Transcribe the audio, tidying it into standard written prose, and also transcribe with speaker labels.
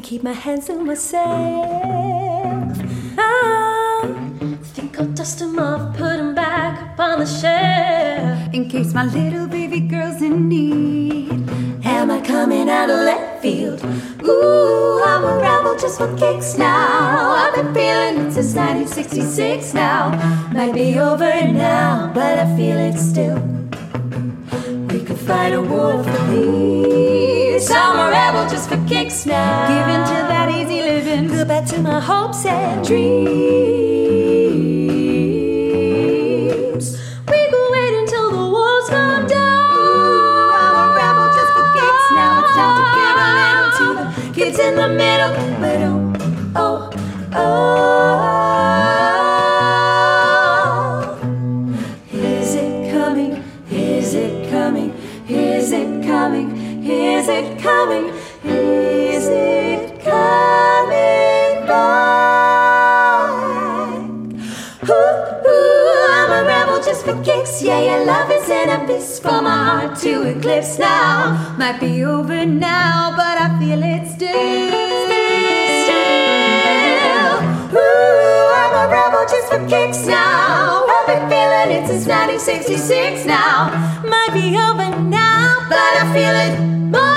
Speaker 1: keep my hands to myself. I think I'll dust them off, put them back up on the shelf,
Speaker 2: in case my little baby girl's in need.
Speaker 1: Am I coming out of left field? Ooh, I'm a rebel just for kicks now. I've been feeling it since 1966 now. Might be over now, but I feel it still. We could fight a war for peace. I'm a rebel just for kicks now.
Speaker 2: Give in to that easy living.
Speaker 1: Go back to my hopes and dreams. We can wait until the walls come down.
Speaker 2: I'm a rebel just for kicks now. It's time to give a little to the
Speaker 1: Kids in the middle, but oh, oh, oh. Is it coming? Is it coming? Is it coming? Is it coming? Is it coming back? Ooh, I'm a rebel just for kicks. Yeah, your love is an abyss for my heart to eclipse now.
Speaker 2: might be over now, but I feel it still.
Speaker 1: Ooh, I'm a rebel just for kicks now. I've been feeling it since 1966 now.
Speaker 2: Might be over now,
Speaker 1: But I feel it more